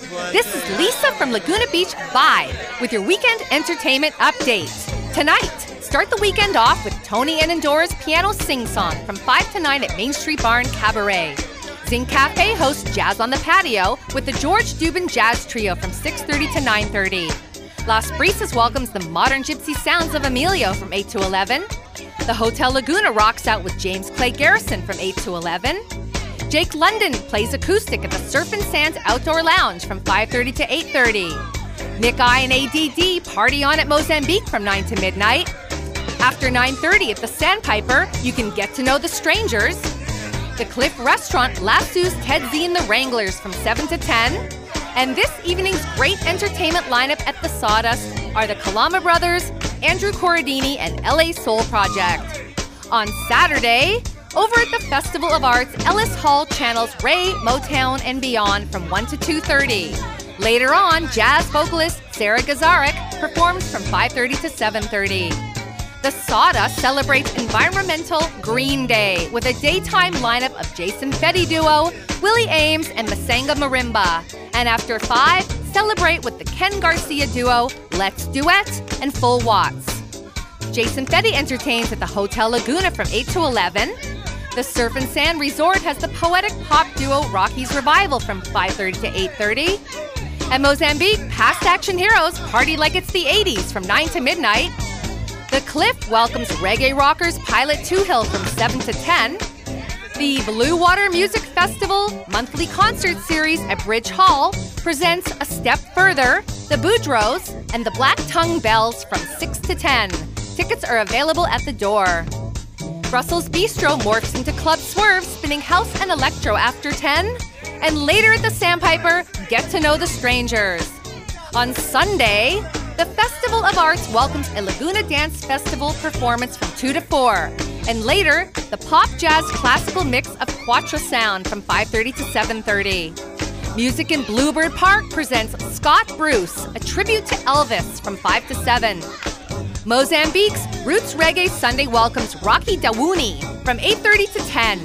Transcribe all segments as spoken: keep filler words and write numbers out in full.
This is Lisa from Laguna Beach Vibe with your weekend entertainment update. Tonight, start the weekend off with Tony and Endora's Piano Sing-Song from five to nine at Main Street Barn Cabaret. Zing Cafe hosts Jazz on the Patio with the George Dubin Jazz Trio from six thirty to nine thirty. Las Brisas welcomes the modern gypsy sounds of Emilio from eight to eleven. The Hotel Laguna rocks out with James Clay Garrison from eight to eleven. Jake London plays acoustic at the Surf and Sands Outdoor Lounge from five thirty to eight thirty. Nick I and A D D party on at Mozambique from nine to midnight. After nine thirty at the Sandpiper, you can get to know the Strangers. The Cliff Restaurant lassos Ted Z and the Wranglers from seven to ten. And this evening's great entertainment lineup at the Sawdust are the Kalama Brothers, Andrew Corradini, and L A Soul Project. On Saturday, over at the Festival of Arts, Ellis Hall channels Ray, Motown, and Beyond from one to two thirty. Later on, jazz vocalist Sarah Gazarek performs from five thirty to seven thirty. The Sawdust celebrates Environmental Green Day with a daytime lineup of Jason Fetty Duo, Willie Ames, and Masanga Marimba. And after five, celebrate with the Ken Garcia Duo, Let's Duet, and Full Watts. Jason Fetty entertains at the Hotel Laguna from eight to eleven. The Surf and Sand Resort has the poetic pop duo Rocky's Revival from five thirty to eight thirty. At Mozambique, Past Action Heroes party like it's the eighties from nine to midnight. The Cliff welcomes reggae rockers Pilot Two Hill from seven to ten. The Blue Water Music Festival monthly concert series at Bridge Hall presents A Step Further, The Boudreaux, and the Black Tongue Bells from six to ten. Tickets are available at the door. Brussels Bistro morphs into Club Swerve, spinning house and electro after ten. And later at the Sandpiper, get to know the Strangers. On Sunday, the Festival of Arts welcomes a Laguna Dance Festival performance from two to four. And later, the Pop Jazz Classical Mix of Quattro Sound from five thirty to seven thirty. Music in Bluebird Park presents Scott Bruce, a tribute to Elvis from five to seven. Mozambique's Roots Reggae Sunday welcomes Rocky Dawuni from eight thirty to ten.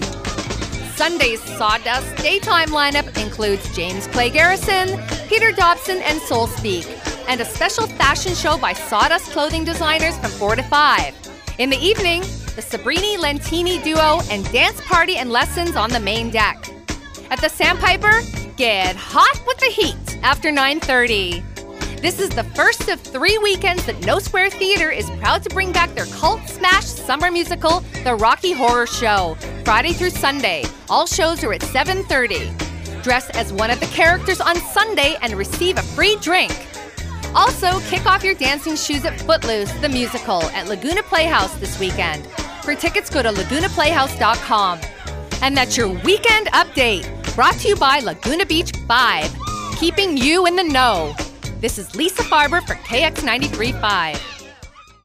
Sunday's Sawdust daytime lineup includes James Clay Garrison, Peter Dobson, and Soul Speak, and a special fashion show by Sawdust clothing designers from four to five. In the evening, the Sabrini Lentini Duo and dance party and lessons on the main deck. At the Sandpiper, get hot with the heat after nine thirty. This is the first of three weekends that No Square Theater is proud to bring back their cult smash summer musical, The Rocky Horror Show, Friday through Sunday. All shows are at seven thirty. Dress as one of the characters on Sunday and receive a free drink. Also, kick off your dancing shoes at Footloose, the musical, at Laguna Playhouse this weekend. For tickets, go to laguna playhouse dot com. And that's your weekend update, brought to you by Laguna Beach Vibe, keeping you in the know. This is Lisa Farber for K X ninety-three point five.